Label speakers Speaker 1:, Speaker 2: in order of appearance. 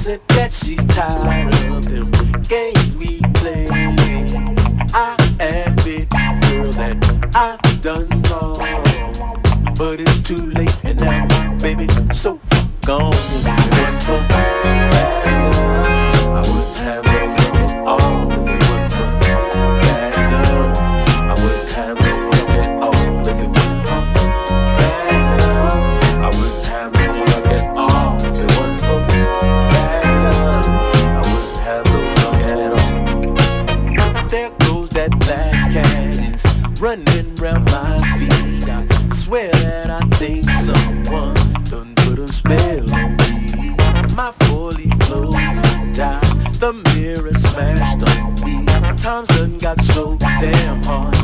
Speaker 1: said that she's tired of them games we play. I admit, girl, that I've done wrong, but it's too late and now my baby so far gone. If it weren't for bad love, I wouldn't have no love at all. If it weren't for bad love, I wouldn't have no love at all. If it weren't for bad love, I wouldn't have no luck at all. If it weren't for bad love, I wouldn't have no luck at all. There goes that black cat, it's running round my feet. I swear that I think someone done put a spell on me. My four-leaf clover died, the mirror smashed on me. Times done got so damn hard,